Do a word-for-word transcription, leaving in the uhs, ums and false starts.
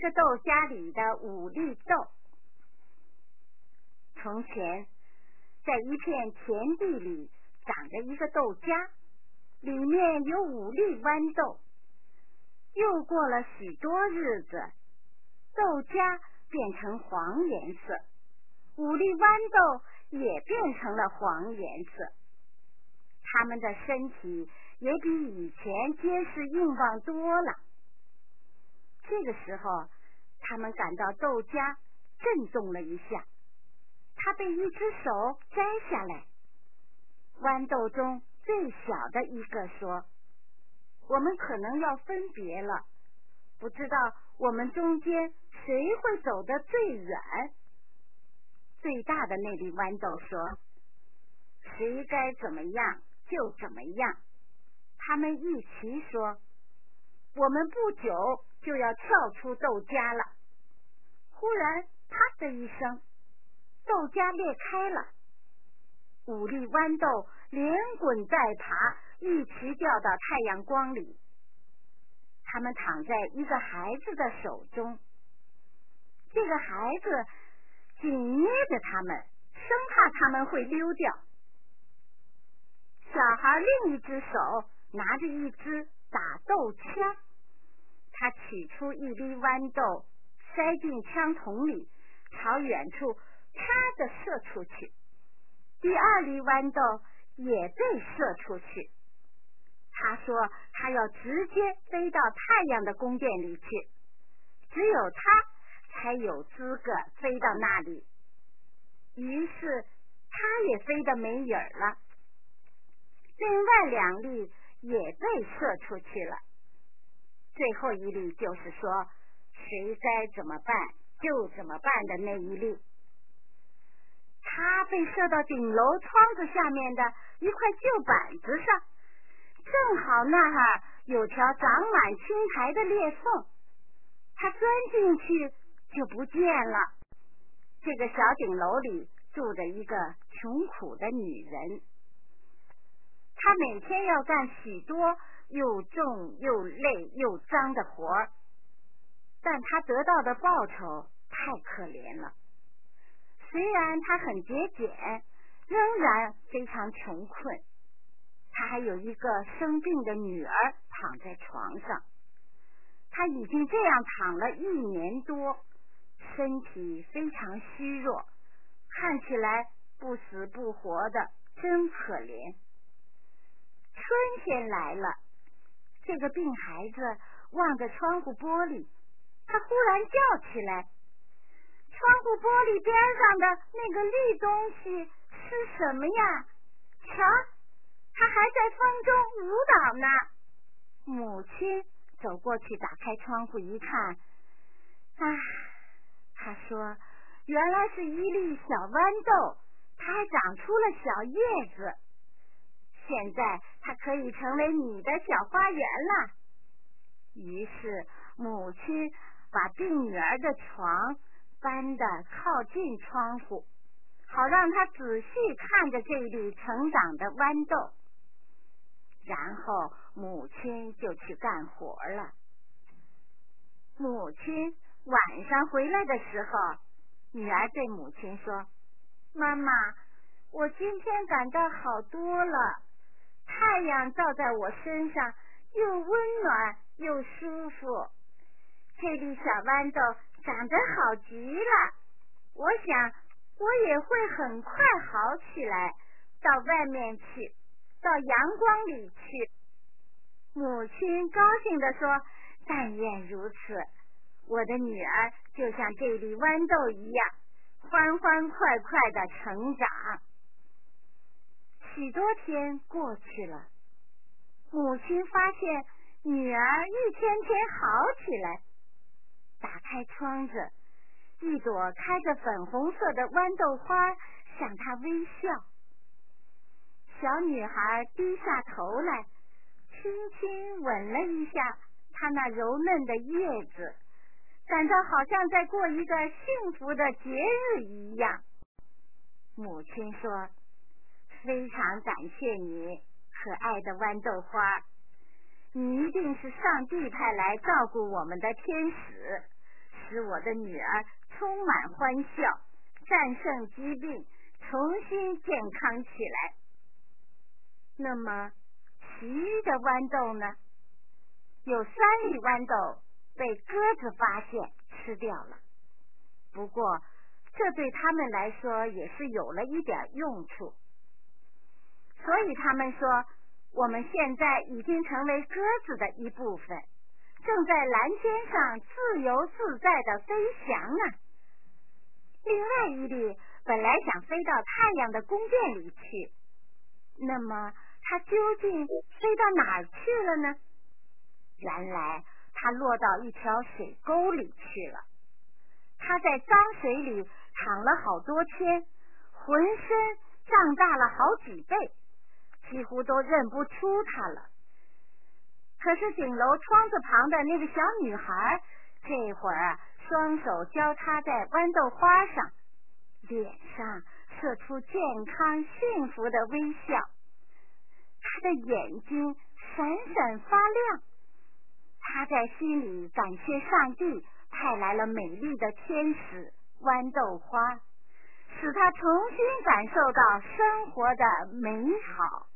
个豆荚里的五粒豆。从前，在一片田地里长着一个豆荚，里面有五粒豌豆。又过了许多日子，豆荚变成黄颜色，五粒豌豆也变成了黄颜色。它们的身体也比以前结实硬棒多了。这个时候，他们感到豆荚震动了一下，它被一只手摘下来。豌豆中最小的一个说：“我们可能要分别了，不知道我们中间谁会走得最远。”最大的那粒豌豆说：“谁该怎么样就怎么样。”他们一起说：“我们不久就要跳出豆荚了。”忽然，啪的一声，豆荚裂开了，五粒豌豆连滚带爬，一起掉到太阳光里。他们躺在一个孩子的手中，这个孩子紧捏着他们，生怕他们会溜掉。小孩另一只手拿着一支打豆枪，他取出一粒豌豆，塞进枪筒里，朝远处啪地射出去。第二粒豌豆也被射出去。他说他要直接飞到太阳的宫殿里去，只有他才有资格飞到那里。于是他也飞得没影儿了。另外两粒也被射出去了。最后一粒就是说谁该怎么办就怎么办的那一粒。他被射到顶楼窗子下面的一块旧板子上，正好那儿有条长满青苔的裂缝，他钻进去就不见了。这个小顶楼里住着一个穷苦的女人，她每天要干许多又重又累又脏的活儿，但她得到的报酬太可怜了。虽然她很节俭，仍然非常穷困。她还有一个生病的女儿躺在床上，她已经这样躺了一年多，身体非常虚弱，看起来不死不活的，真可怜。春天来了，这个病孩子望着窗户玻璃，他忽然叫起来：“窗户玻璃边上的那个绿东西是什么呀？瞧，它还在风中舞蹈呢。”母亲走过去打开窗户一看，啊，她说原来是一粒小豌豆，它还长出了小叶子，现在它可以成为你的小花园了。于是母亲把病女儿的床搬得靠近窗户，好让她仔细看着这粒成长的豌豆。然后母亲就去干活了。母亲晚上回来的时候，女儿对母亲说：“妈妈，我今天感到好多了，太阳照在我身上，又温暖又舒服。这粒小豌豆长得好极了，我想我也会很快好起来，到外面去，到阳光里去。”母亲高兴地说：“但愿如此，我的女儿就像这粒豌豆一样，欢欢快快地成长。”许多天过去了，母亲发现女儿一天天好起来。打开窗子，一朵开着粉红色的豌豆花向她微笑。小女孩低下头来，轻轻吻了一下她那柔嫩的叶子，感到好像在过一个幸福的节日一样。母亲说：“非常感谢你，可爱的豌豆花，你一定是上帝派来照顾我们的天使， 使我的女儿充满欢笑，战胜疾病，重新健康起来。那么其余的豌豆呢？有三粒豌豆被鸽子发现吃掉了，不过这对他们来说也是有了一点用处。所以他们说，我们现在已经成为鸽子的一部分，正在蓝天上自由自在地飞翔呢。另外一粒本来想飞到太阳的宫殿里去，那么它究竟飞到哪儿去了呢？原来它落到一条水沟里去了。它在脏水里躺了好多天，浑身胀大了好几倍，几乎都认不出它了。可是顶楼窗子旁的那个小女孩，这会儿啊，双手交叉在豌豆花上，脸上射出健康幸福的微笑，她的眼睛闪闪发亮。她在心里感谢上帝派来了美丽的天使豌豆花，使她重新感受到生活的美好。